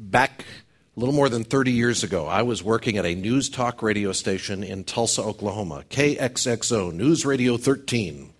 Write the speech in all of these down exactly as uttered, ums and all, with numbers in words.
back a little more than thirty years ago, I was working at a news talk radio station in Tulsa, Oklahoma, K X X O, News Radio thirteen.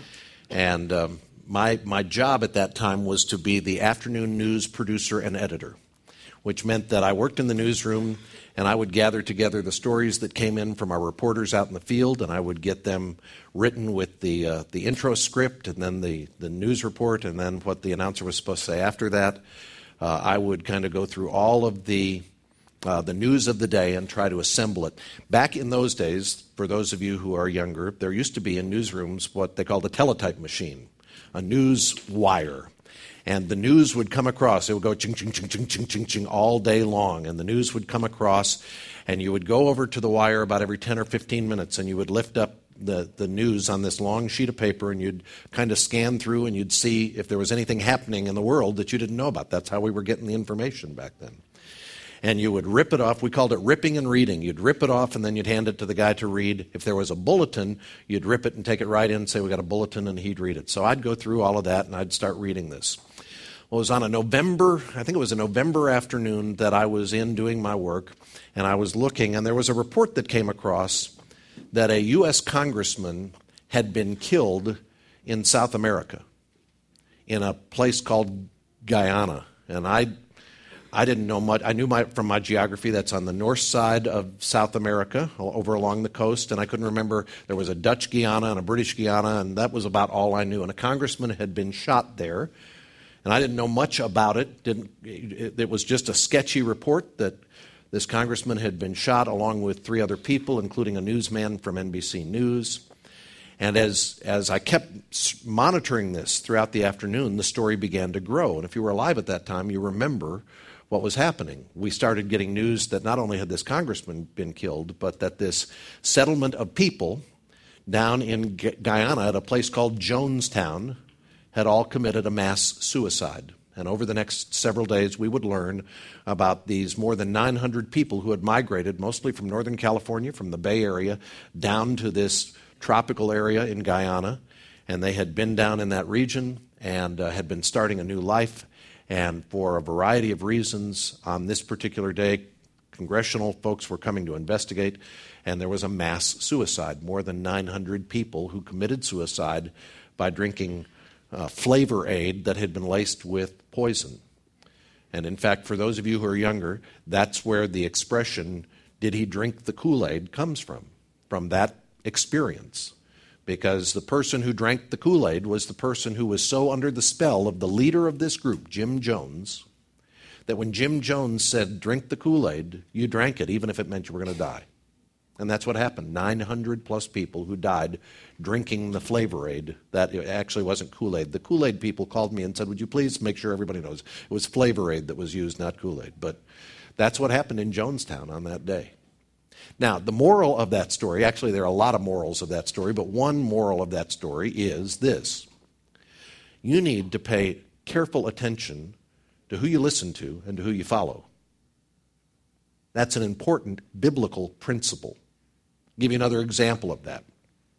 And um, my my job at that time was to be the afternoon news producer and editor, which meant that I worked in the newsroom and I would gather together the stories that came in from our reporters out in the field, and I would get them written with the uh, the intro script and then the, the news report and then what the announcer was supposed to say after that. Uh, I would kind of go through all of the uh, the news of the day and try to assemble it. Back in those days, for those of you who are younger, there used to be in newsrooms what they called a teletype machine, a news wire. And the news would come across. It would go ching, ching, ching, ching, ching, ching, ching all day long. And the news would come across, and you would go over to the wire about every ten or fifteen minutes, and you would lift up the, the news on this long sheet of paper, and you'd kind of scan through, and you'd see if there was anything happening in the world that you didn't know about. That's how we were getting the information back then. And you would rip it off. We called it ripping and reading. You'd rip it off, and then you'd hand it to the guy to read. If there was a bulletin, you'd rip it and take it right in and say, we got a bulletin, and he'd read it. So I'd go through all of that, and I'd start reading this. Well, it was on a November, I think it was a November afternoon that I was in doing my work, and I was looking, and there was a report that came across that a U S congressman had been killed in South America, in a place called Guyana. And I I didn't know much. I knew my, from my geography that's on the north side of South America, over along the coast, and I couldn't remember. There was a Dutch Guyana and a British Guyana, and that was about all I knew. And a congressman had been shot there. And I didn't know much about it. Didn't, it. It was just a sketchy report that this congressman had been shot along with three other people, including a newsman from N B C News. And as, as I kept monitoring this throughout the afternoon, the story began to grow. And if you were alive at that time, you remember what was happening. We started getting news that not only had this congressman been killed, but that this settlement of people down in Guyana at a place called Jonestown had all committed a mass suicide. And over the next several days, we would learn about these more than nine hundred people who had migrated, mostly from Northern California, from the Bay Area, down to this tropical area in Guyana. And they had been down in that region and uh, had been starting a new life. And for a variety of reasons, on this particular day, congressional folks were coming to investigate, and there was a mass suicide. More than nine hundred people who committed suicide by drinking Uh, flavor aid that had been laced with poison. And in fact, for those of you who are younger, that's where the expression, did he drink the Kool-Aid, comes from, from that experience. Because the person who drank the Kool-Aid was the person who was so under the spell of the leader of this group, Jim Jones, that when Jim Jones said, drink the Kool-Aid, you drank it, even if it meant you were going to die. And that's what happened. nine hundred plus people who died drinking the flavor aid. That actually wasn't Kool-Aid. The Kool-Aid people called me and said, would you please make sure everybody knows it was flavor aid that was used, not Kool-Aid. But that's what happened in Jonestown on that day. Now, the moral of that story, actually there are a lot of morals of that story, but one moral of that story is this. You need to pay careful attention to who you listen to and to who you follow. That's an important biblical principle. I'll give you another example of that.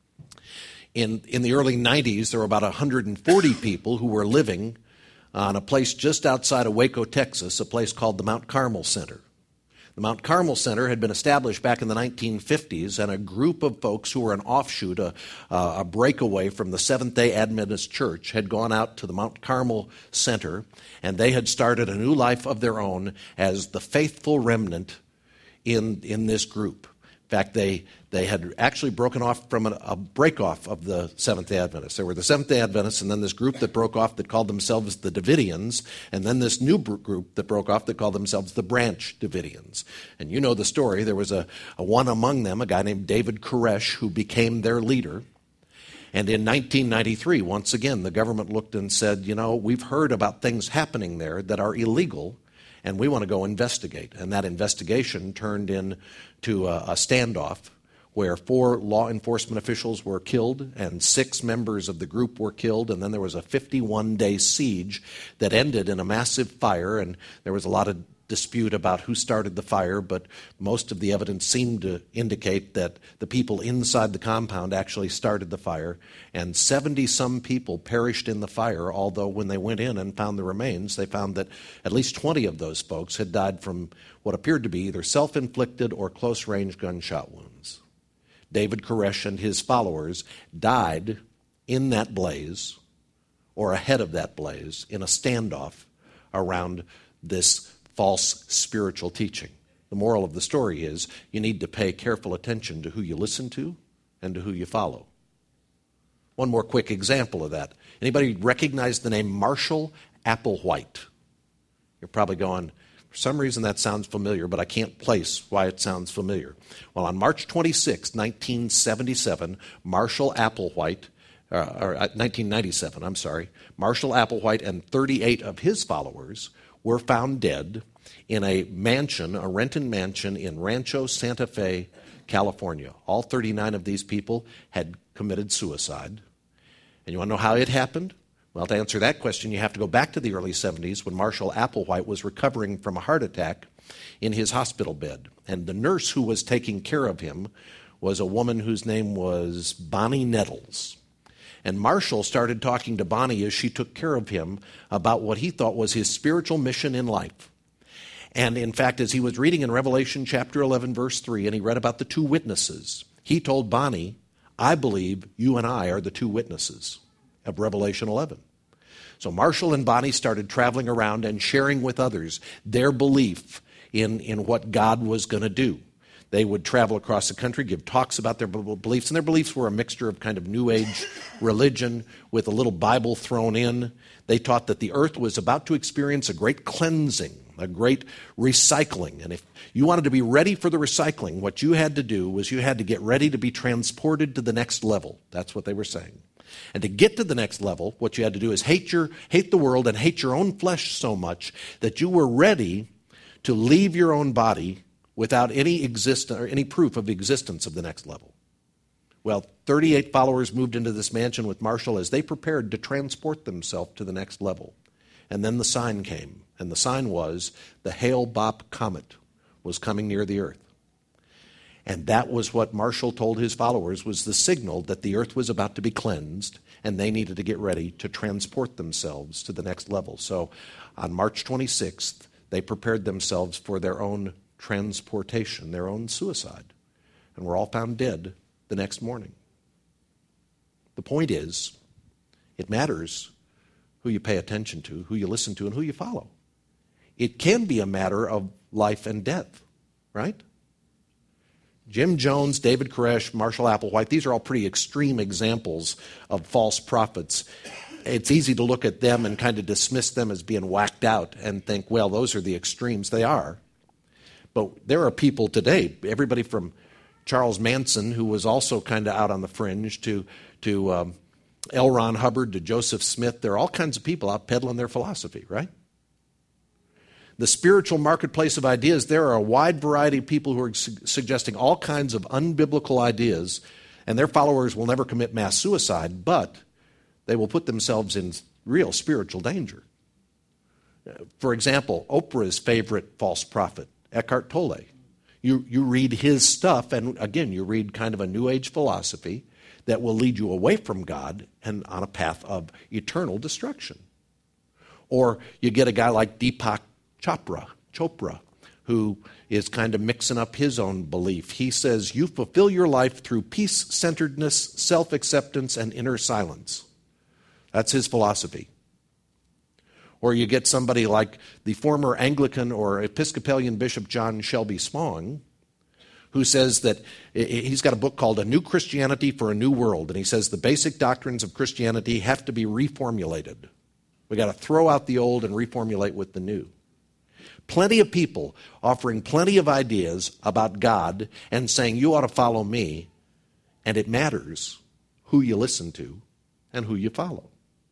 In, in the early nineties, there were about one hundred forty people who were living on a place just outside of Waco, Texas, a place called the Mount Carmel Center. The Mount Carmel Center had been established back in the nineteen fifties, and a group of folks who were an offshoot, a, a breakaway from the Seventh-day Adventist Church, had gone out to the Mount Carmel Center, and they had started a new life of their own as the faithful remnant in, in this group. In fact, they, they had actually broken off from a, a break-off of the Seventh-day Adventists. There were the Seventh-day Adventists, and then this group that broke off that called themselves the Davidians, and then this new group that broke off that called themselves the Branch Davidians. And you know the story. There was a, a one among them, a guy named David Koresh, who became their leader. And in nineteen ninety-three, once again, the government looked and said, you know, we've heard about things happening there that are illegal, and we want to go investigate. And that investigation turned into a, a standoff where four law enforcement officials were killed and six members of the group were killed, and then there was a fifty-one day siege that ended in a massive fire, and there was a lot of dispute about who started the fire, but most of the evidence seemed to indicate that the people inside the compound actually started the fire, and seventy-some people perished in the fire, although when they went in and found the remains, they found that at least twenty of those folks had died from what appeared to be either self-inflicted or close-range gunshot wounds. David Koresh and his followers died in that blaze, or ahead of that blaze, in a standoff around this false spiritual teaching. The moral of the story is you need to pay careful attention to who you listen to and to who you follow. One more quick example of that. Anybody recognize the name Marshall Applewhite? You're probably going, for some reason that sounds familiar, but I can't place why it sounds familiar. Well, on March twenty-sixth, nineteen seventy-seven, Marshall Applewhite, uh, or nineteen ninety-seven, I'm sorry, Marshall Applewhite and thirty-eight of his followers were found dead in a mansion, a rented mansion in Rancho Santa Fe, California. All thirty-nine of these people had committed suicide. And you want to know how it happened? Well, to answer that question, you have to go back to the early seventies when Marshall Applewhite was recovering from a heart attack in his hospital bed. And the nurse who was taking care of him was a woman whose name was Bonnie Nettles. And Marshall started talking to Bonnie as she took care of him about what he thought was his spiritual mission in life. And in fact, as he was reading in Revelation chapter eleven, verse three, and he read about the two witnesses, he told Bonnie, I believe you and I are the two witnesses of Revelation eleven. So Marshall and Bonnie started traveling around and sharing with others their belief in, in what God was going to do. They would travel across the country, give talks about their beliefs, and their beliefs were a mixture of kind of New Age religion with a little Bible thrown in. They taught that the earth was about to experience a great cleansing, a great recycling. And if you wanted to be ready for the recycling, what you had to do was you had to get ready to be transported to the next level. That's what they were saying. And to get to the next level, what you had to do is hate your hate the world and hate your own flesh so much that you were ready to leave your own body without any exist or any proof of existence of the next level. Well, thirty-eight followers moved into this mansion with Marshall as they prepared to transport themselves to the next level. And then the sign came, and the sign was the Hale-Bopp comet was coming near the earth. And that was what Marshall told his followers was the signal that the earth was about to be cleansed, and they needed to get ready to transport themselves to the next level. So on March twenty-sixth, they prepared themselves for their own transportation, their own suicide, and were all found dead the next morning. The point is, it matters who you pay attention to, who you listen to, and who you follow. It can be a matter of life and death, right? Jim Jones, David Koresh, Marshall Applewhite, these are all pretty extreme examples of false prophets. It's easy to look at them and kind of dismiss them as being whacked out and think, well, those are the extremes. They are. But there are people today, everybody from Charles Manson, who was also kind of out on the fringe, to, to um, L. Ron Hubbard, to Joseph Smith. There are all kinds of people out peddling their philosophy, right? The spiritual marketplace of ideas, there are a wide variety of people who are su- suggesting all kinds of unbiblical ideas, and their followers will never commit mass suicide, but they will put themselves in real spiritual danger. For example, Oprah's favorite false prophet, Eckhart Tolle. You, you read his stuff, and again, you read kind of a New Age philosophy that will lead you away from God and on a path of eternal destruction. Or you get a guy like Deepak Chopra, Chopra, who is kind of mixing up his own belief. He says, you fulfill your life through peace-centeredness, self-acceptance, and inner silence. That's his philosophy. Or you get somebody like the former Anglican or Episcopalian Bishop John Shelby Spong, who says that he's got a book called A New Christianity for a New World, and he says the basic doctrines of Christianity have to be reformulated. We got to throw out the old and reformulate with the new. Plenty of people offering plenty of ideas about God and saying you ought to follow me, and it matters who you listen to and who you follow.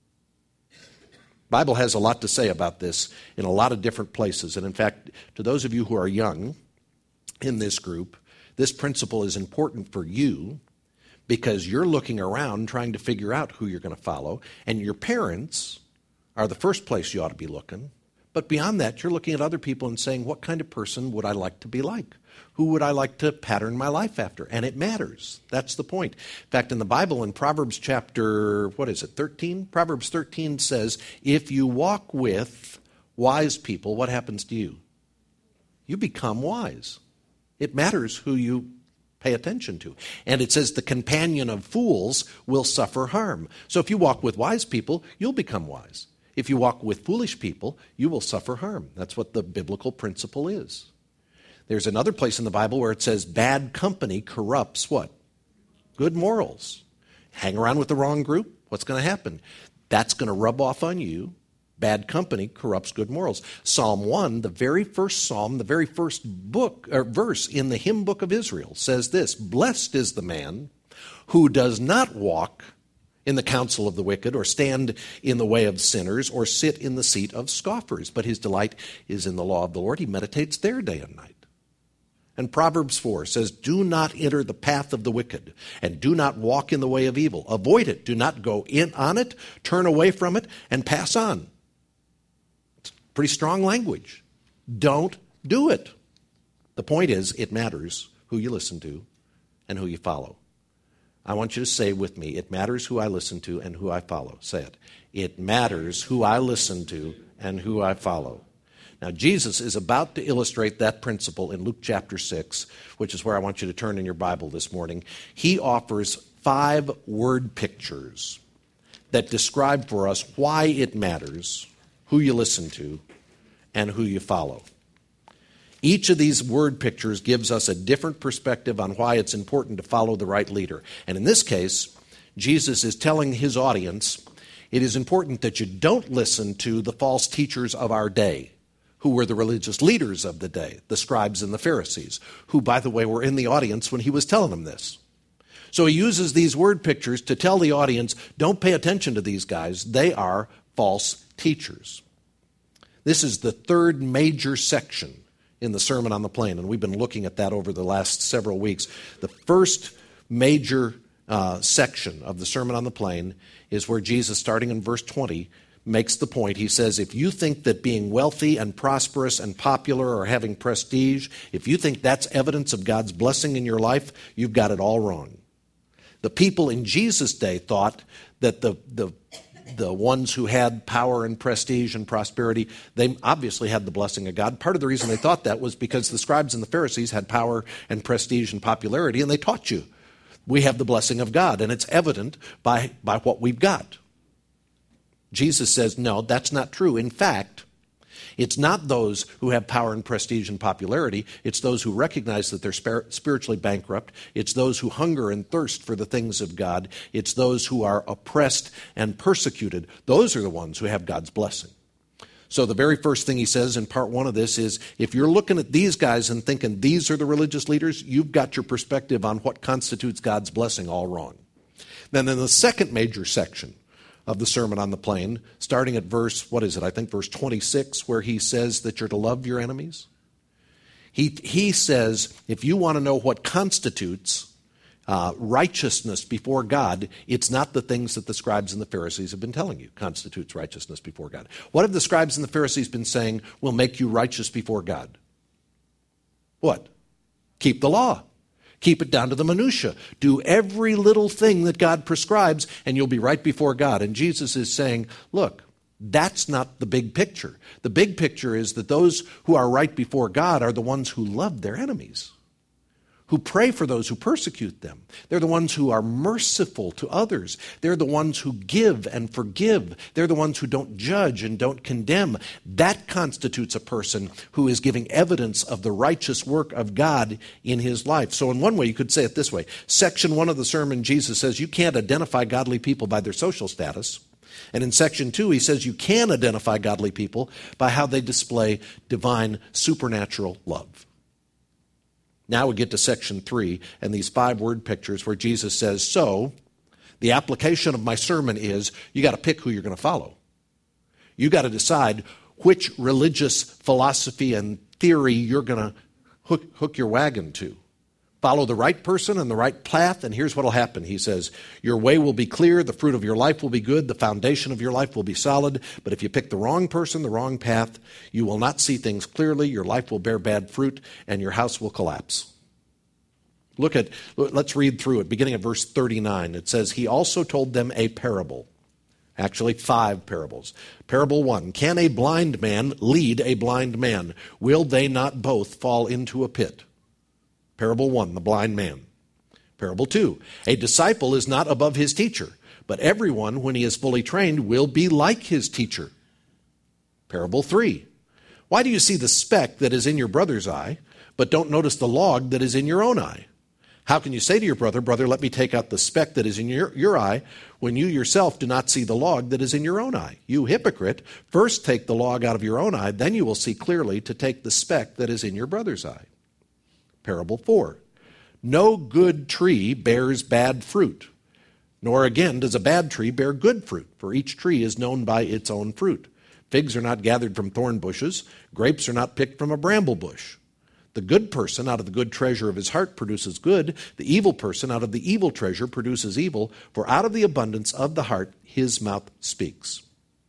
The Bible has a lot to say about this in a lot of different places. And in fact, to those of you who are young in this group, This principle is important for you because you're looking around trying to figure out who you're going to follow, and your parents are the first place you ought to be looking. But beyond that, you're looking at other people and saying, what kind of person would I like to be like? Who would I like to pattern my life after? And it matters. That's the point. In fact, in the Bible, in Proverbs chapter, what is it, thirteen? Proverbs thirteen says, if you walk with wise people, what happens to you? You become wise. It matters who you pay attention to. And it says the companion of fools will suffer harm. So if you walk with wise people, you'll become wise. If you walk with foolish people, you will suffer harm. That's what the biblical principle is. There's another place in the Bible where it says bad company corrupts what? Good morals. Hang around with the wrong group, what's going to happen? That's going to rub off on you. Bad company corrupts good morals. Psalm one, the very first psalm, the very first book or verse in the hymn book of Israel says this, blessed is the man who does not walk in the counsel of the wicked, or stand in the way of sinners, or sit in the seat of scoffers. But his delight is in the law of the Lord. He meditates there day and night. And Proverbs four says, do not enter the path of the wicked, and do not walk in the way of evil. Avoid it. Do not go in on it. Turn away from it, and pass on. It's pretty strong language. Don't do it. The point is, it matters who you listen to and who you follow. I want you to say with me, it matters who I listen to and who I follow. Say it. It matters who I listen to and who I follow. Now, Jesus is about to illustrate that principle in Luke chapter six, which is where I want you to turn in your Bible this morning. He offers five word pictures that describe for us why it matters who you listen to and who you follow. Each of these word pictures gives us a different perspective on why it's important to follow the right leader. And in this case, Jesus is telling his audience, it is important that you don't listen to the false teachers of our day, who were the religious leaders of the day, the scribes and the Pharisees, who, by the way, were in the audience when he was telling them this. So he uses these word pictures to tell the audience, don't pay attention to these guys. They are false teachers. This is the third major section in the Sermon on the Plain, and we've been looking at that over the last several weeks. The first major uh, section of the Sermon on the Plain is where Jesus, starting in verse twenty, makes the point. He says, if you think that being wealthy and prosperous and popular or having prestige, if you think that's evidence of God's blessing in your life, you've got it all wrong. The people in Jesus' day thought that the the the ones who had power and prestige and prosperity, they obviously had the blessing of God. Part of the reason they thought that was because the scribes and the Pharisees had power and prestige and popularity, and they taught you, we have the blessing of God, and it's evident by, by what we've got. Jesus says, no, that's not true. In fact, it's not those who have power and prestige and popularity. It's those who recognize that they're spiritually bankrupt. It's those who hunger and thirst for the things of God. It's those who are oppressed and persecuted. Those are the ones who have God's blessing. So the very first thing he says in part one of this is, if you're looking at these guys and thinking these are the religious leaders, you've got your perspective on what constitutes God's blessing all wrong. Then in the second major section of the Sermon on the Plain, starting at verse, what is it, I think verse twenty-six, where he says that you're to love your enemies. He, he says, if you want to know what constitutes uh, righteousness before God, it's not the things that the scribes and the Pharisees have been telling you constitutes righteousness before God. What have the scribes and the Pharisees been saying will make you righteous before God? What? Keep the law. Keep it down to the minutia. Do every little thing that God prescribes, and you'll be right before God. And Jesus is saying, look, that's not the big picture. The big picture is that those who are right before God are the ones who love their enemies, who pray for those who persecute them. They're the ones who are merciful to others. They're the ones who give and forgive. They're the ones who don't judge and don't condemn. That constitutes a person who is giving evidence of the righteous work of God in his life. So in one way, you could say it this way. Section one of the sermon, Jesus says you can't identify godly people by their social status. And in section two, he says you can identify godly people by how they display divine supernatural love. Now we get to section three and these five word pictures where Jesus says, so the application of my sermon is you got to pick who you're going to follow. You got to decide which religious philosophy and theory you're going to hook, hook your wagon to. Follow the right person and the right path, and here's what will happen. He says, your way will be clear, the fruit of your life will be good, the foundation of your life will be solid. But if you pick the wrong person, the wrong path, you will not see things clearly, your life will bear bad fruit, and your house will collapse. Look at, let's read through it, beginning at verse thirty-nine. It says, he also told them a parable. Actually, five parables. Parable one, can a blind man lead a blind man? Will they not both fall into a pit? Parable one, the blind man. Parable two, a disciple is not above his teacher, but everyone, when he is fully trained, will be like his teacher. Parable three, why do you see the speck that is in your brother's eye, but don't notice the log that is in your own eye? How can you say to your brother, brother, let me take out the speck that is in your, your eye, when you yourself do not see the log that is in your own eye? You hypocrite, first take the log out of your own eye, then you will see clearly to take the speck that is in your brother's eye. Parable four, no good tree bears bad fruit, nor again does a bad tree bear good fruit, for each tree is known by its own fruit. Figs are not gathered from thorn bushes, grapes are not picked from a bramble bush. The good person out of the good treasure of his heart produces good, the evil person out of the evil treasure produces evil, for out of the abundance of the heart his mouth speaks.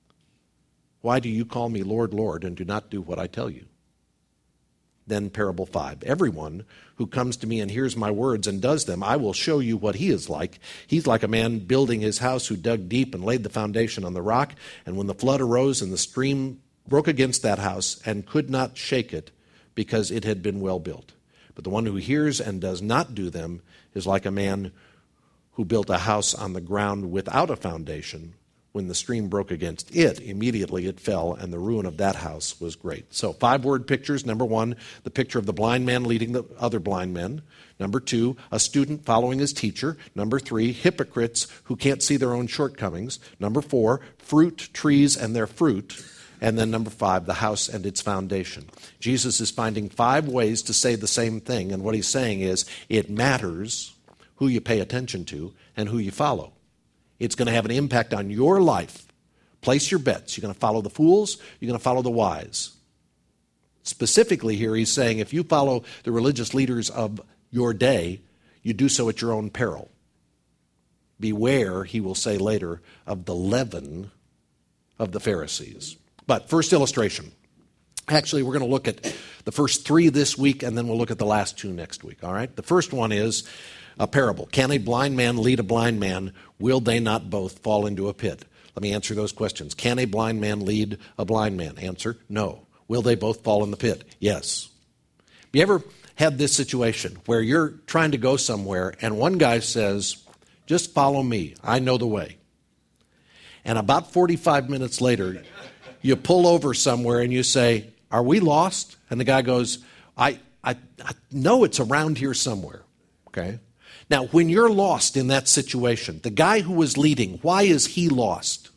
Why do you call me Lord, Lord, and do not do what I tell you? Then parable five, everyone who comes to me and hears my words and does them, I will show you what he is like. He's like a man building his house who dug deep and laid the foundation on the rock. And when the flood arose and the stream broke against that house and could not shake it because it had been well built. But the one who hears and does not do them is like a man who built a house on the ground without a foundation. When the stream broke against it, immediately it fell, and the ruin of that house was great. So five word pictures. Number one, the picture of the blind man leading the other blind men. Number two, a student following his teacher. Number three, hypocrites who can't see their own shortcomings. Number four, fruit trees and their fruit. And then number five, the house and its foundation. Jesus is finding five ways to say the same thing, and what he's saying is it matters who you pay attention to and who you follow. It's going to have an impact on your life. Place your bets. You're going to follow the fools. You're going to follow the wise. Specifically here, he's saying if you follow the religious leaders of your day, you do so at your own peril. Beware, he will say later, of the leaven of the Pharisees. But first illustration. Actually, we're going to look at the first three this week, and then we'll look at the last two next week. All right? The first one is a parable. Can a blind man lead a blind man? Will they not both fall into a pit? Let me answer those questions. Can a blind man lead a blind man? Answer, no. Will they both fall in the pit? Yes. Have you ever had this situation where you're trying to go somewhere and one guy says, just follow me, I know the way. And about forty-five minutes later, you pull over somewhere and you say, are we lost? And the guy goes, I, I, I know it's around here somewhere. Okay? Now, when you're lost in that situation, the guy who was leading, why is he lost?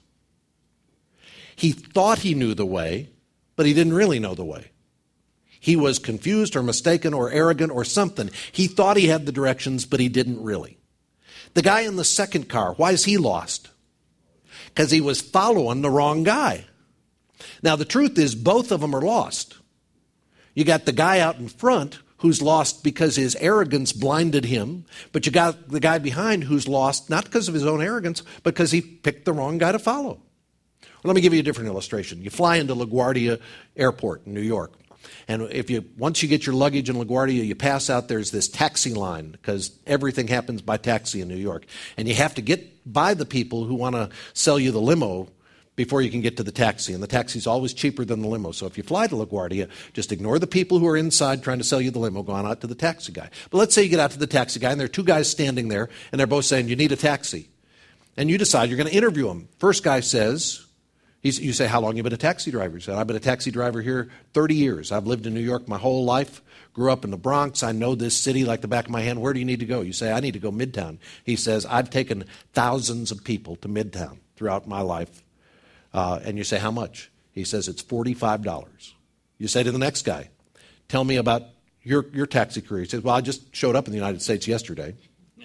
He thought he knew the way, but he didn't really know the way. He was confused or mistaken or arrogant or something. He thought he had the directions, but he didn't really. The guy in the second car, why is he lost? Because he was following the wrong guy. Now, the truth is both of them are lost. You got the guy out in front who's lost because his arrogance blinded him, but you got the guy behind who's lost not because of his own arrogance, but because he picked the wrong guy to follow. Well, let me give you a different illustration. You fly into LaGuardia Airport in New York, and if you once you get your luggage in LaGuardia, you pass out, there's this taxi line because everything happens by taxi in New York, and you have to get by the people who want to sell you the limo before you can get to the taxi. And the taxi's always cheaper than the limo. So if you fly to LaGuardia, just ignore the people who are inside trying to sell you the limo, go on out to the taxi guy. But let's say you get out to the taxi guy, and there are two guys standing there, and they're both saying, you need a taxi. And you decide you're going to interview them. First guy says, he's, you say, how long have you been a taxi driver? He said, I've been a taxi driver here thirty years. I've lived in New York my whole life, grew up in the Bronx. I know this city like the back of my hand. Where do you need to go? You say, I need to go Midtown. He says, I've taken thousands of people to Midtown throughout my life. Uh, and you say, how much? He says, it's forty-five dollars. You say to the next guy, tell me about your, your taxi career. He says, well, I just showed up in the United States yesterday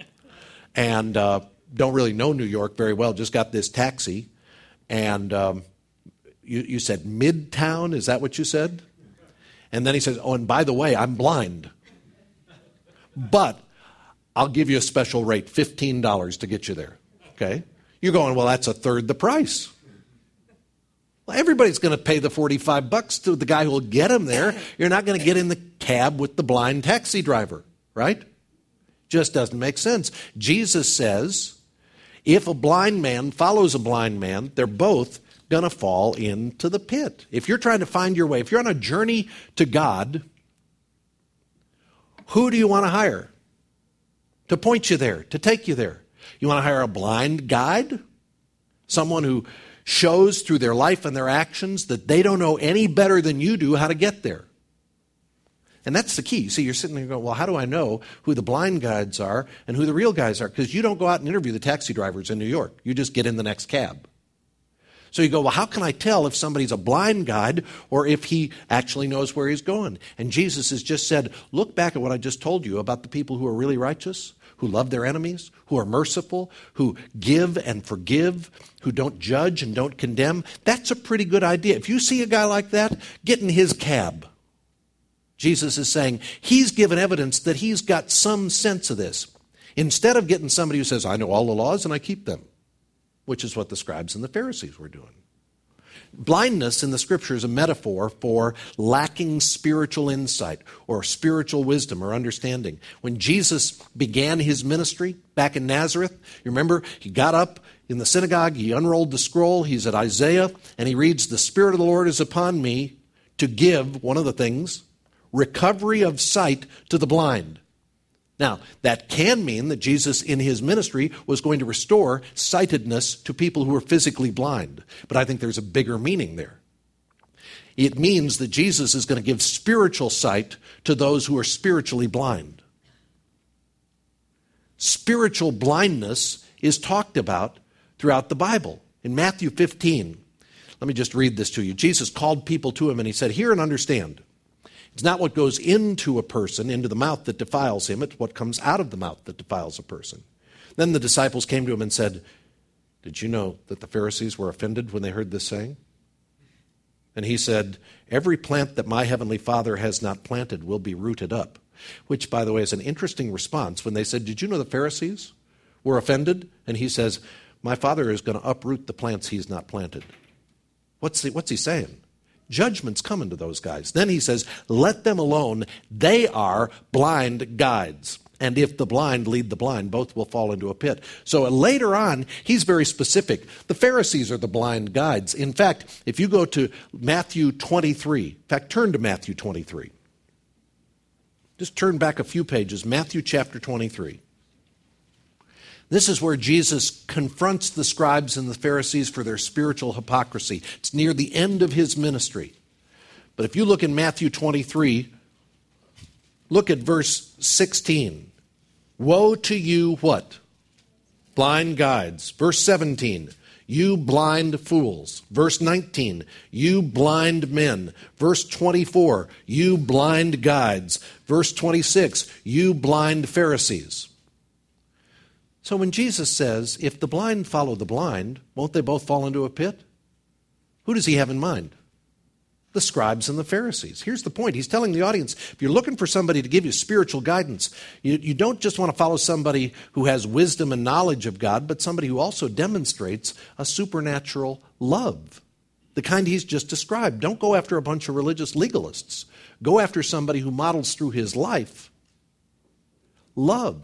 and uh, don't really know New York very well, just got this taxi. And um, you, you said Midtown, is that what you said? And then he says, oh, and by the way, I'm blind. but I'll give you a special rate, fifteen dollars to get you there. Okay? You're going, well, that's a third the price. Well, everybody's going to pay the forty-five bucks to the guy who will get him there. You're not going to get in the cab with the blind taxi driver, right? Just doesn't make sense. Jesus says, if a blind man follows a blind man, they're both going to fall into the pit. If you're trying to find your way, if you're on a journey to God, who do you want to hire to point you there, to take you there? You want to hire a blind guide? Someone who shows through their life and their actions that they don't know any better than you do how to get there. And that's the key. See, you're sitting there going, well, how do I know who the blind guides are and who the real guys are? Because you don't go out and interview the taxi drivers in New York. You just get in the next cab. So you go, well, how can I tell if somebody's a blind guide or if he actually knows where he's going? And Jesus has just said, look back at what I just told you about the people who are really righteous, who love their enemies, who are merciful, who give and forgive, who don't judge and don't condemn. That's a pretty good idea. If you see a guy like that, get in his cab. Jesus is saying he's given evidence that he's got some sense of this. Instead of getting somebody who says, I know all the laws and I keep them, which is what the scribes and the Pharisees were doing. Blindness in the Scripture is a metaphor for lacking spiritual insight or spiritual wisdom or understanding. When Jesus began his ministry back in Nazareth, you remember, he got up in the synagogue, he unrolled the scroll, he's at Isaiah, and he reads, the Spirit of the Lord is upon me to give, one of the things, recovery of sight to the blind. Now, that can mean that Jesus in his ministry was going to restore sightedness to people who were physically blind. But I think there's a bigger meaning there. It means that Jesus is going to give spiritual sight to those who are spiritually blind. Spiritual blindness is talked about throughout the Bible. In Matthew fifteen, let me just read this to you. Jesus called people to him and he said, hear and understand. It's not what goes into a person, into the mouth that defiles him. It's what comes out of the mouth that defiles a person. Then the disciples came to him and said, did you know that the Pharisees were offended when they heard this saying? And he said, every plant that my heavenly Father has not planted will be rooted up. Which, by the way, is an interesting response when they said, did you know the Pharisees were offended? And he says, my Father is going to uproot the plants he's not planted. What's he, what's he saying? Judgment's coming to those guys. Then he says, let them alone. They are blind guides. And if the blind lead the blind, both will fall into a pit. So later on, he's very specific. The Pharisees are the blind guides. In fact, if you go to Matthew twenty-three, in fact, turn to Matthew twenty-three. Just turn back a few pages, Matthew chapter twenty-three. This is where Jesus confronts the scribes and the Pharisees for their spiritual hypocrisy. It's near the end of his ministry. But if you look in Matthew twenty-three, look at verse sixteen. Woe to you, what? Blind guides. Verse seventeen. You blind fools. Verse nineteen. You blind men. Verse twenty-four. You blind guides. Verse twenty-six. You blind Pharisees. So when Jesus says, if the blind follow the blind, won't they both fall into a pit? Who does he have in mind? The scribes and the Pharisees. Here's the point. He's telling the audience, if you're looking for somebody to give you spiritual guidance, you, you don't just want to follow somebody who has wisdom and knowledge of God, but somebody who also demonstrates a supernatural love, the kind he's just described. Don't go after a bunch of religious legalists. Go after somebody who models through his life love.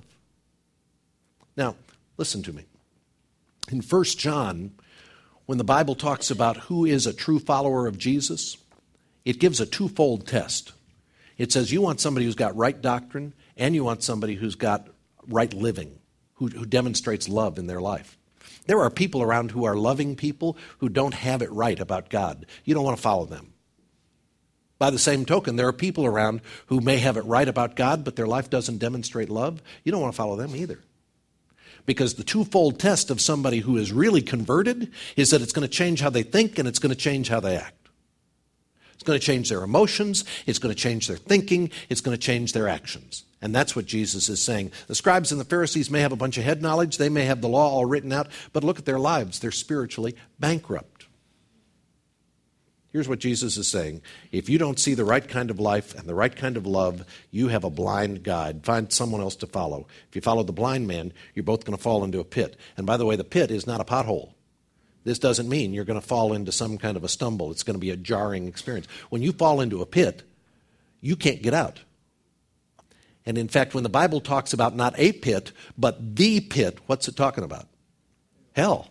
Now, listen to me. In First John, when the Bible talks about who is a true follower of Jesus, it gives a twofold test. It says you want somebody who's got right doctrine, and you want somebody who's got right living, who, who demonstrates love in their life. There are people around who are loving people who don't have it right about God. You don't want to follow them. By the same token, there are people around who may have it right about God, but their life doesn't demonstrate love. You don't want to follow them either. Because the twofold test of somebody who is really converted is that it's going to change how they think and it's going to change how they act. It's going to change their emotions. It's going to change their thinking. It's going to change their actions. And that's what Jesus is saying. The scribes and the Pharisees may have a bunch of head knowledge. They may have the law all written out. But look at their lives. They're spiritually bankrupt. Here's what Jesus is saying. If you don't see the right kind of life and the right kind of love, you have a blind guide. Find someone else to follow. If you follow the blind man, you're both going to fall into a pit. And by the way, the pit is not a pothole. This doesn't mean you're going to fall into some kind of a stumble. It's going to be a jarring experience. When you fall into a pit, you can't get out. And in fact, when the Bible talks about not a pit, but the pit, what's it talking about? Hell.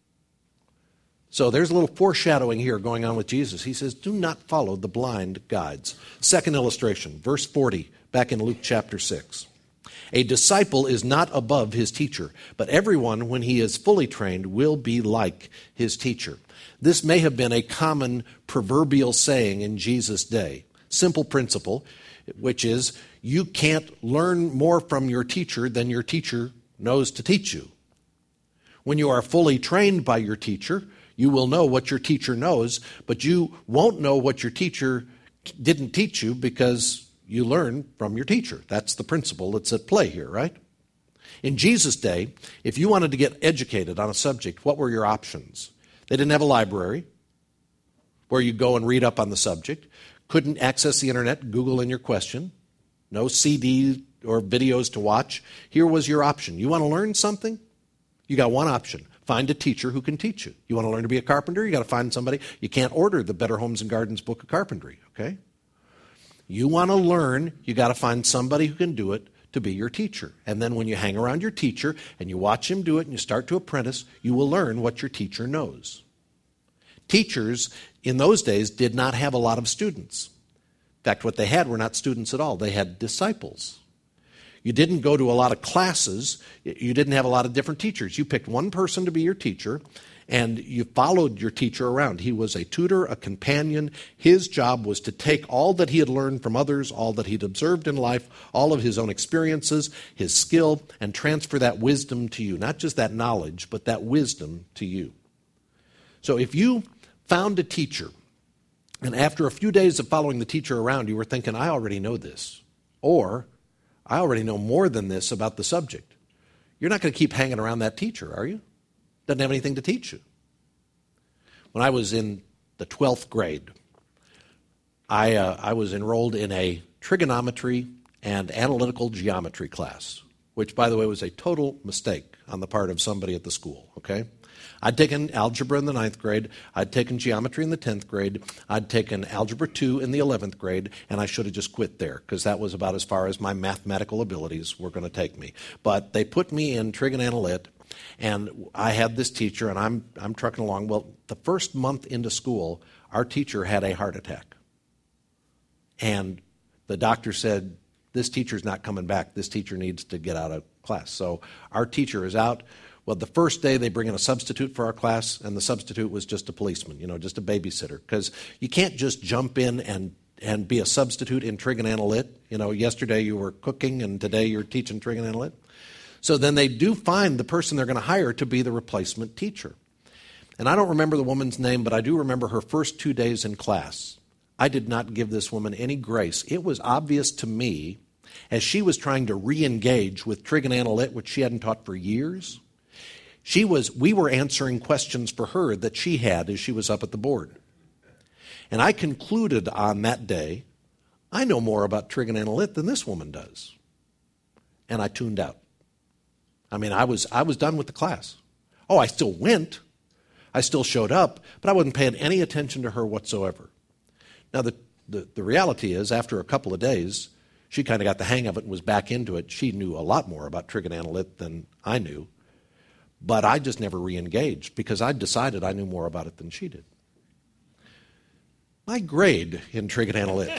So there's a little foreshadowing here going on with Jesus. He says, do not follow the blind guides. Second illustration, verse forty, back in Luke chapter six. A disciple is not above his teacher, but everyone, when he is fully trained, will be like his teacher. This may have been a common proverbial saying in Jesus' day. Simple principle, which is you can't learn more from your teacher than your teacher knows to teach you. When you are fully trained by your teacher, you will know what your teacher knows, but you won't know what your teacher didn't teach you because you learn from your teacher. That's the principle that's at play here, right? In Jesus' day, if you wanted to get educated on a subject, what were your options? They didn't have a library where you go and read up on the subject. Couldn't access the internet, Google in your question. No C D or videos to watch. Here was your option. You want to learn something? You got one option. Find a teacher who can teach you. You want to learn to be a carpenter? You got to find somebody. You can't order the Better Homes and Gardens book of carpentry, okay? You want to learn, you got to find somebody who can do it to be your teacher. And then when you hang around your teacher and you watch him do it and you start to apprentice, you will learn what your teacher knows. Teachers in those days did not have a lot of students. In fact, what they had were not students at all. They had disciples. You didn't go to a lot of classes. You didn't have a lot of different teachers. You picked one person to be your teacher, and you followed your teacher around. He was a tutor, a companion. His job was to take all that he had learned from others, all that he'd observed in life, all of his own experiences, his skill, and transfer that wisdom to you. Not just that knowledge, but that wisdom to you. So if you found a teacher, and after a few days of following the teacher around, you were thinking, I already know this, or I already know more than this about the subject, you're not going to keep hanging around that teacher, are you? Doesn't have anything to teach you. When I was in the twelfth grade, I, uh, I was enrolled in a trigonometry and analytical geometry class, which, by the way, was a total mistake on the part of somebody at the school, okay? I'd taken algebra in the ninth grade, I'd taken geometry in the tenth grade, I'd taken algebra two in the eleventh grade, and I should have just quit there because that was about as far as my mathematical abilities were going to take me. But they put me in trig and analyt, and I had this teacher, and I'm I'm trucking along. Well, the first month into school, our teacher had a heart attack. And the doctor said, this teacher's not coming back. This teacher needs to get out of class. So our teacher is out. Well, the first day they bring in a substitute for our class, and the substitute was just a policeman, you know, just a babysitter. Because you can't just jump in and, and be a substitute in trig and analyt. You know, yesterday you were cooking, and today you're teaching trig and analyt. So then they do find the person they're going to hire to be the replacement teacher. And I don't remember the woman's name, but I do remember her first two days in class. I did not give this woman any grace. It was obvious to me, as she was trying to re-engage with trig and analyt, which she hadn't taught for years, She was, we were answering questions for her that she had as she was up at the board. And I concluded on that day, I know more about trig and analyt than this woman does. And I tuned out. I mean, I was I was done with the class. Oh, I still went. I still showed up, but I wasn't paying any attention to her whatsoever. Now, the, the, the reality is, after a couple of days, she kind of got the hang of it and was back into it. She knew a lot more about trig and analyt than I knew. But I just never re-engaged because I decided I knew more about it than she did. My grade in trig and analyt,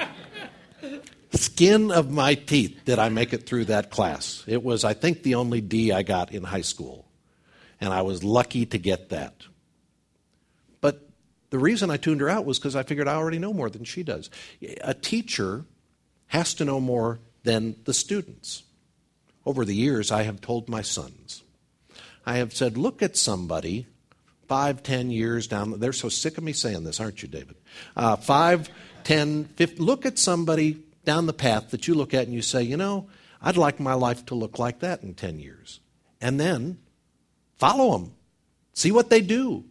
skin of my teeth did I make it through that class. It was, I think, the only D I got in high school. And I was lucky to get that. But the reason I tuned her out was because I figured I already know more than she does. A teacher has to know more than the students. Over the years, I have told my sons, I have said, look at somebody five, ten years down. They're so sick of me saying this, aren't you, David? Uh, five, ten, fifty. Look at somebody down the path that you look at and you say, you know, I'd like my life to look like that in ten years. And then follow them. See what they do.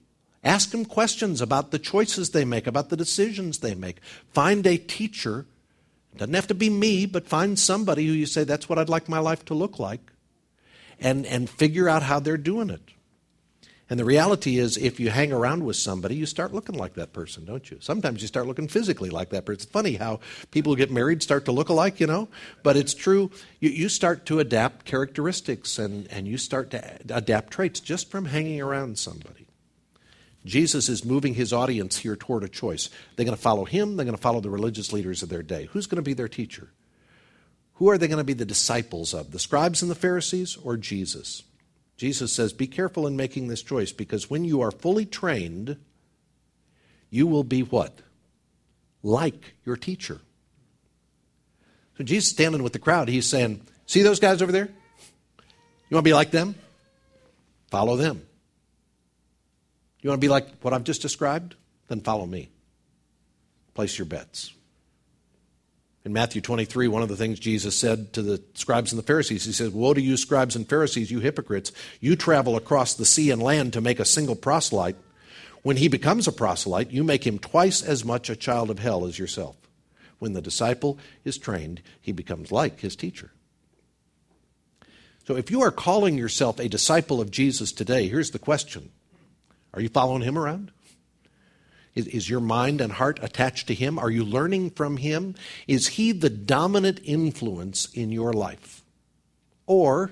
Ask them questions about the choices they make, about the decisions they make. Find a teacher. It doesn't have to be me, but find somebody who you say, that's what I'd like my life to look like. And, and figure out how they're doing it. And the reality is, if you hang around with somebody, you start looking like that person, don't you? Sometimes you start looking physically like that person. It's funny how people who get married start to look alike, you know? But it's true. You, you start to adapt characteristics and, and you start to adapt traits just from hanging around somebody. Jesus is moving his audience here toward a choice. They're going to follow him. They're going to follow the religious leaders of their day. Who's going to be their teacher? Who are they going to be the disciples of? The scribes and the Pharisees or Jesus? Jesus says, be careful in making this choice, because when you are fully trained, you will be what? Like your teacher. So Jesus standing with the crowd, he's saying, see those guys over there? You want to be like them? Follow them. You want to be like what I've just described? Then follow me. Place your bets. In Matthew twenty-three, one of the things Jesus said to the scribes and the Pharisees, he says, woe to you scribes and Pharisees, you hypocrites. You travel across the sea and land to make a single proselyte. When he becomes a proselyte, you make him twice as much a child of hell as yourself. When the disciple is trained, he becomes like his teacher. So if you are calling yourself a disciple of Jesus today, here's the question. Are you following him around? Is, is your mind and heart attached to him? Are you learning from him? Is he the dominant influence in your life? Or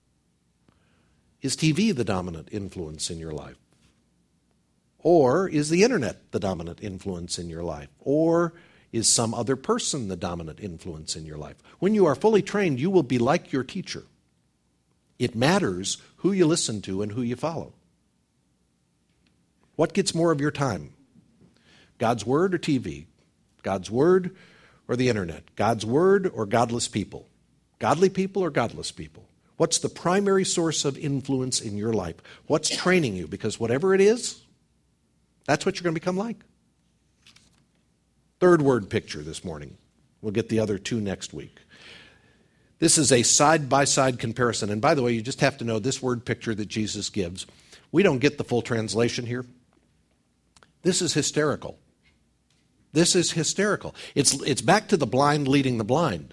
is T V the dominant influence in your life? Or is the internet the dominant influence in your life? Or is some other person the dominant influence in your life? When you are fully trained, you will be like your teacher. It matters who you listen to and who you follow. What gets more of your time? God's Word or T V? God's Word or the internet? God's Word or godless people? Godly people or godless people? What's the primary source of influence in your life? What's training you? Because whatever it is, that's what you're going to become like. Third word picture this morning. We'll get the other two next week. This is a side-by-side comparison. And by the way, you just have to know this word picture that Jesus gives. We don't get the full translation here. This is hysterical. This is hysterical. It's it's back to the blind leading the blind.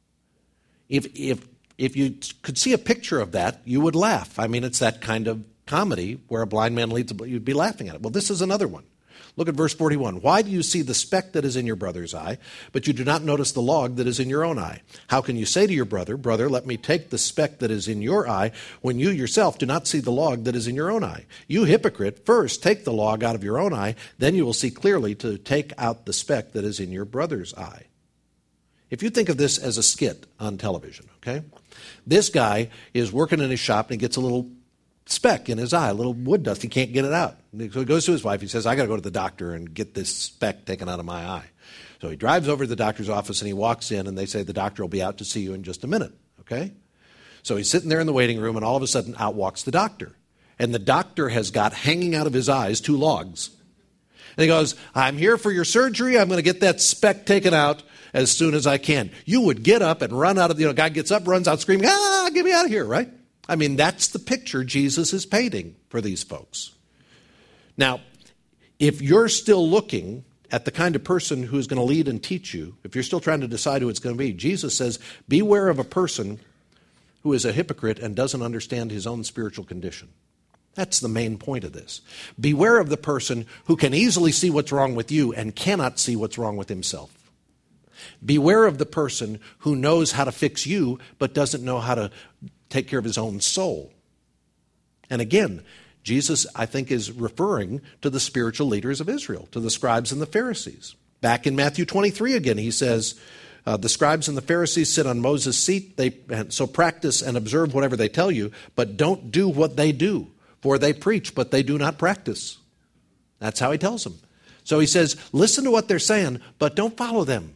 If if if you could see a picture of that, you would laugh. I mean, it's that kind of comedy where a blind man leads a blind, you'd be laughing at it. Well, this is another one. Look at verse forty-one. Why do you see the speck that is in your brother's eye, but you do not notice the log that is in your own eye? How can you say to your brother, brother, let me take the speck that is in your eye, when you yourself do not see the log that is in your own eye? You hypocrite, first take the log out of your own eye, then you will see clearly to take out the speck that is in your brother's eye. If you think of this as a skit on television, okay? This guy is working in his shop and he gets a little speck in his eye, a little wood dust. He can't get it out. So he goes to his wife. He says, I got to go to the doctor and get this speck taken out of my eye. So he drives over to the doctor's office and he walks in and they say the doctor will be out to see you in just a minute. Okay? So he's sitting there in the waiting room and all of a sudden out walks the doctor. And the doctor has got hanging out of his eyes two logs. And he goes, I'm here for your surgery. I'm going to get that speck taken out as soon as I can. You would get up and run out of, you know, guy gets up, runs out screaming, ah, get me out of here, right? I mean, that's the picture Jesus is painting for these folks. Now, if you're still looking at the kind of person who's going to lead and teach you, if you're still trying to decide who it's going to be, Jesus says, beware of a person who is a hypocrite and doesn't understand his own spiritual condition. That's the main point of this. Beware of the person who can easily see what's wrong with you and cannot see what's wrong with himself. Beware of the person who knows how to fix you but doesn't know how to take care of his own soul. And again, Jesus, I think, is referring to the spiritual leaders of Israel, to the scribes and the Pharisees. Back in Matthew twenty-three again, he says, uh, the scribes and the Pharisees sit on Moses' seat, they so practice and observe whatever they tell you, but don't do what they do, for they preach, but they do not practice. That's how he tells them. So he says, listen to what they're saying, but don't follow them.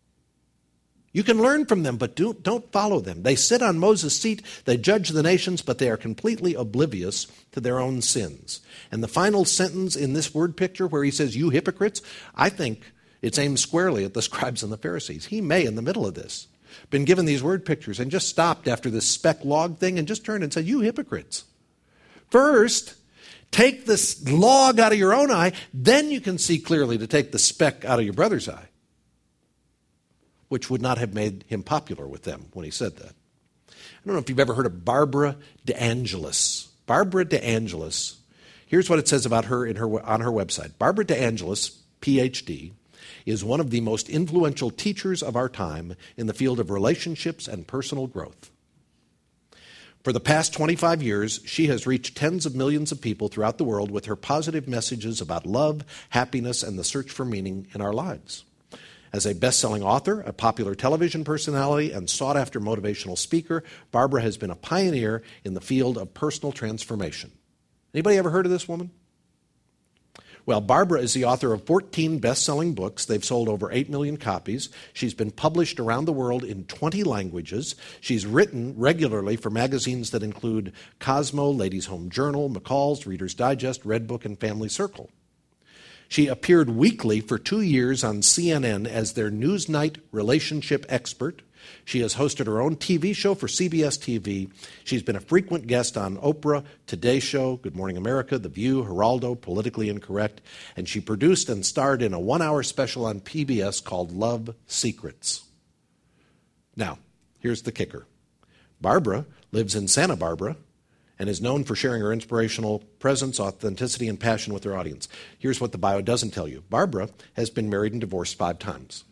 You can learn from them, but do, don't follow them. They sit on Moses' seat, they judge the nations, but they are completely oblivious to their own sins. And the final sentence in this word picture where he says, you hypocrites, I think it's aimed squarely at the scribes and the Pharisees. He may, in the middle of this, been given these word pictures and just stopped after this speck log thing and just turned and said, you hypocrites. First, take this log out of your own eye, then you can see clearly to take the speck out of your brother's eye, which would not have made him popular with them when he said that. I don't know if you've ever heard of Barbara DeAngelis. Barbara DeAngelis, here's what it says about her, in her on her website. Barbara DeAngelis, P H D, is one of the most influential teachers of our time in the field of relationships and personal growth. For the past twenty-five years, she has reached tens of millions of people throughout the world with her positive messages about love, happiness, and the search for meaning in our lives. As a best-selling author, a popular television personality, and sought-after motivational speaker, Barbara has been a pioneer in the field of personal transformation. Anybody ever heard of this woman? Well, Barbara is the author of fourteen best-selling books. They've sold over eight million copies. She's been published around the world in twenty languages. She's written regularly for magazines that include Cosmo, Ladies' Home Journal, McCall's, Reader's Digest, Redbook, and Family Circle. She appeared weekly for two years on C N N as their Newsnight relationship expert. She has hosted her own T V show for C B S T V. She's been a frequent guest on Oprah, Today Show, Good Morning America, The View, Geraldo, Politically Incorrect, and she produced and starred in a one-hour special on P B S called Love Secrets. Now, here's the kicker. Barbara lives in Santa Barbara and is known for sharing her inspirational presence, authenticity, and passion with her audience. Here's what the bio doesn't tell you. Barbara has been married and divorced five times.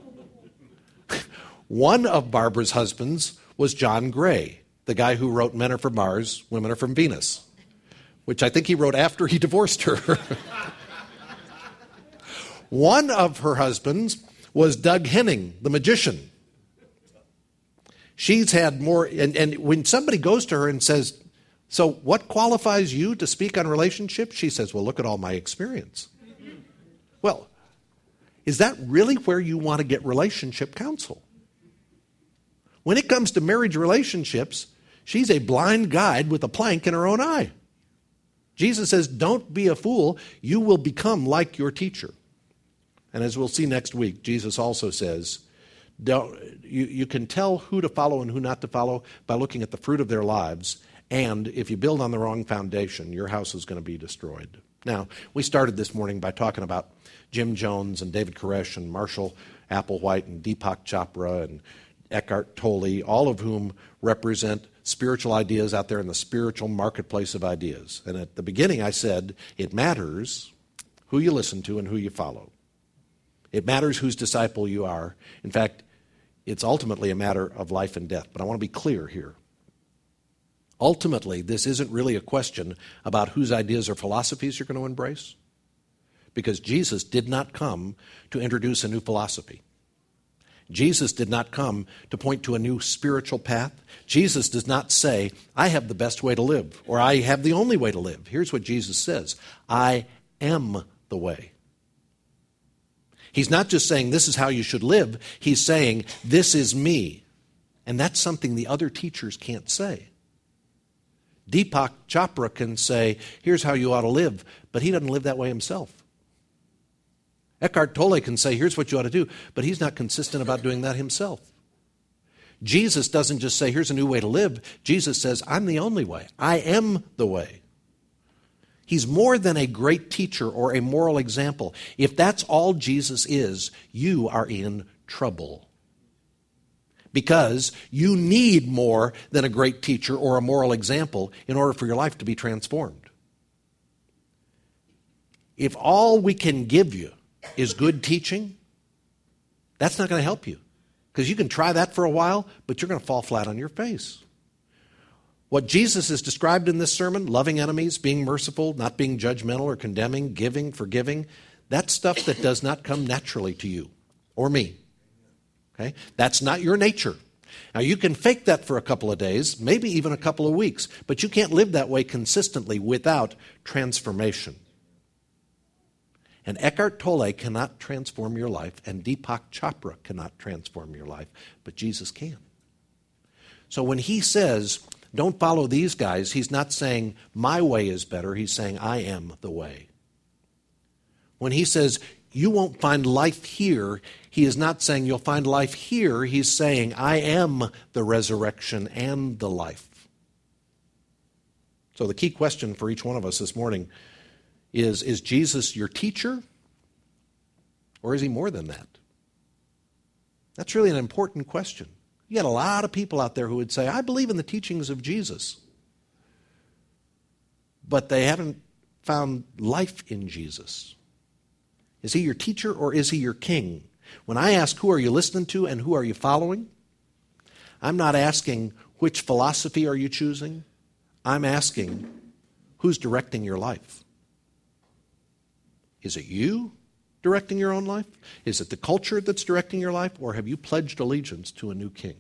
One of Barbara's husbands was John Gray, the guy who wrote Men Are From Mars, Women Are From Venus, which I think he wrote after he divorced her. One of her husbands was Doug Henning, the magician. She's had more, and, and when somebody goes to her and says, so what qualifies you to speak on relationships? She says, well, look at all my experience. Well, is that really where you want to get relationship counsel? When it comes to marriage relationships, she's a blind guide with a plank in her own eye. Jesus says, don't be a fool. You will become like your teacher. And as we'll see next week, Jesus also says, don't, you, you can tell who to follow and who not to follow by looking at the fruit of their lives. And if you build on the wrong foundation, your house is going to be destroyed. Now, we started this morning by talking about Jim Jones and David Koresh and Marshall Applewhite and Deepak Chopra and Eckhart Tolle, all of whom represent spiritual ideas out there in the spiritual marketplace of ideas. And at the beginning I said, it matters who you listen to and who you follow. It matters whose disciple you are. In fact, it's ultimately a matter of life and death. But I want to be clear here. Ultimately, this isn't really a question about whose ideas or philosophies you're going to embrace, because Jesus did not come to introduce a new philosophy. Jesus did not come to point to a new spiritual path. Jesus does not say, I have the best way to live, or I have the only way to live. Here's what Jesus says, I am the way. He's not just saying this is how you should live. He's saying this is me. And that's something the other teachers can't say. Deepak Chopra can say, here's how you ought to live, but he doesn't live that way himself. Eckhart Tolle can say, here's what you ought to do, but he's not consistent about doing that himself. Jesus doesn't just say, here's a new way to live. Jesus says, I'm the only way. I am the way. He's more than a great teacher or a moral example. If that's all Jesus is, you are in trouble. Because you need more than a great teacher or a moral example in order for your life to be transformed. If all we can give you is good teaching, that's not going to help you. Because you can try that for a while, but you're going to fall flat on your face. What Jesus has described in this sermon, loving enemies, being merciful, not being judgmental or condemning, giving, forgiving, that's stuff that does not come naturally to you or me. Okay? That's not your nature. Now, you can fake that for a couple of days, maybe even a couple of weeks, but you can't live that way consistently without transformation. And Eckhart Tolle cannot transform your life, and Deepak Chopra cannot transform your life, but Jesus can. So when he says, don't follow these guys, he's not saying my way is better, he's saying I am the way. When he says you won't find life here, he is not saying you'll find life here, he's saying I am the resurrection and the life. So the key question for each one of us this morning is, is Jesus your teacher, or is he more than that? That's really an important question. You got a lot of people out there who would say, I believe in the teachings of Jesus, but they haven't found life in Jesus. Is he your teacher or is he your king? When I ask who are you listening to and who are you following, I'm not asking which philosophy are you choosing. I'm asking who's directing your life. Is it you directing your own life? Is it the culture that's directing your life? Or have you pledged allegiance to a new king?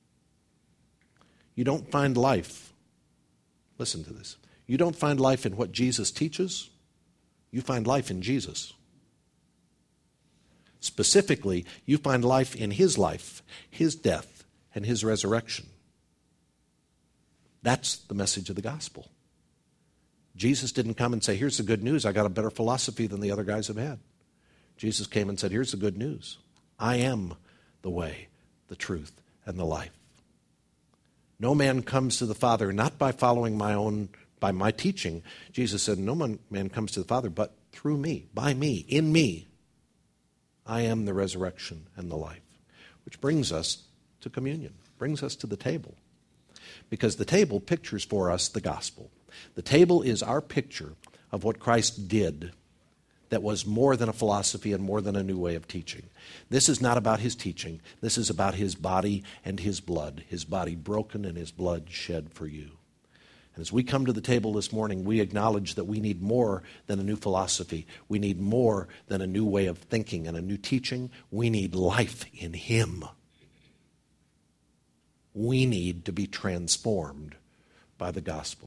You don't find life, listen to this, you don't find life in what Jesus teaches, you find life in Jesus. Specifically, you find life in his life, his death, and his resurrection. That's the message of the gospel. Jesus didn't come and say, here's the good news, I got a better philosophy than the other guys have had. Jesus came and said, here's the good news. I am the way, the truth, and the life. No man comes to the Father not by following my own, by my teaching. Jesus said, no man, man comes to the Father but through me, by me, in me. I am the resurrection and the life. Which brings us to communion, brings us to the table. Because the table pictures for us the gospel. The table is our picture of what Christ did that was more than a philosophy and more than a new way of teaching. This is not about his teaching. This is about his body and his blood, his body broken and his blood shed for you. And as we come to the table this morning, we acknowledge that we need more than a new philosophy. We need more than a new way of thinking and a new teaching. We need life in him. We need to be transformed by the gospel.